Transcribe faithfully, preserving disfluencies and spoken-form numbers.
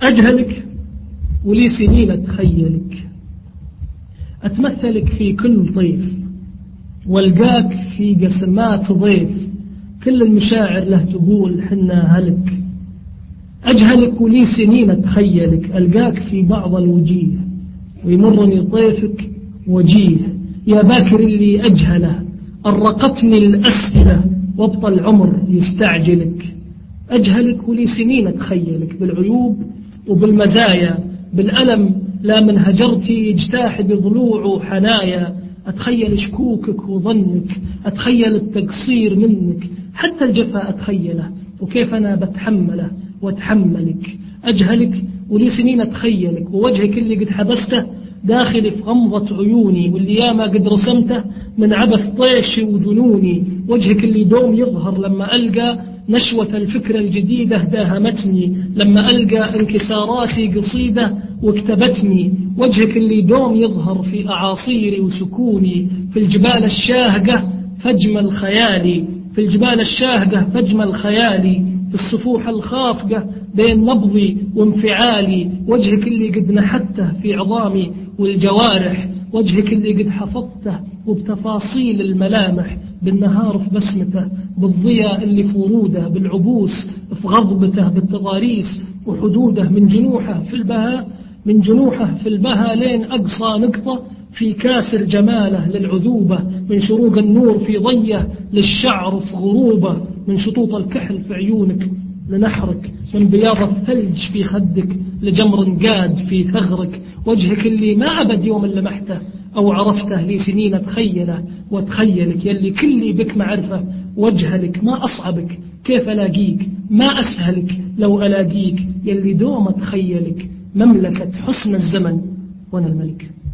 أجهلك ولي سنين أتخيلك، أتمثلك في كل طيف والقاك في قسمات ضيف، كل المشاعر له تقول حنا هلك. أجهلك ولي سنين أتخيلك، ألقاك في بعض الوجيه ويمرني طيفك وجيه، يا باكر اللي أجهله أرقتني الأسئلة وابطى العمر يستعجلك. أجهلك ولي سنين أتخيلك، بالعيوب وبالمزايا، بالألم لا من هجرتي يجتاح بضلوع وحنايا. أتخيل شكوكك وظنك، أتخيل التقصير منك، حتى الجفاء أتخيله وكيف أنا بتحمله واتحملك. أجهلك ولي سنين أتخيلك، ووجهك اللي قد حبسته داخلي في غمضة عيوني، واللي ياما قد رسمته من عبث طيشي وجنوني. وجهك اللي دوم يظهر لما ألقى نشوة الفكرة الجديدة داهمتني، لما ألقى انكساراتي قصيدة واكتبتني. وجهك اللي دوم يظهر في أعاصيري وسكوني، في الجبال الشاهقة فجمل خيالي، في الجبال الشاهقة فجمل خيالي، في الصفوح الخافقة بين نبضي وانفعالي. وجهك اللي قد نحته في عظامي والجوارح، وجهك اللي قد حفظته وبتفاصيل الملامح، بالنهار في بسمته، بالضياء اللي في وروده، بالعبوس في غضبته، بالتضاريس وحدوده، من جنوحه في البهاء، من جنوحه في البهاء لين أقصى نقطة في كاسر جماله للعذوبة، من شروق النور في ضيه للشعر في غروبه، من شطوط الكحل في عيونك لنحرك، من بياض الثلج في خدك لجمر قاد في ثغرك. وجهك اللي ما أبد يوم لمحته أو عرفته لي سنين أتخيله وأتخيلك، يلي كلي بك معرفة وجهلك ما أصعبك، كيف ألاقيك ما أسهلك لو ألاقيك، يلي دوم أتخيلك مملكة حسن الزمن وأنا الملك.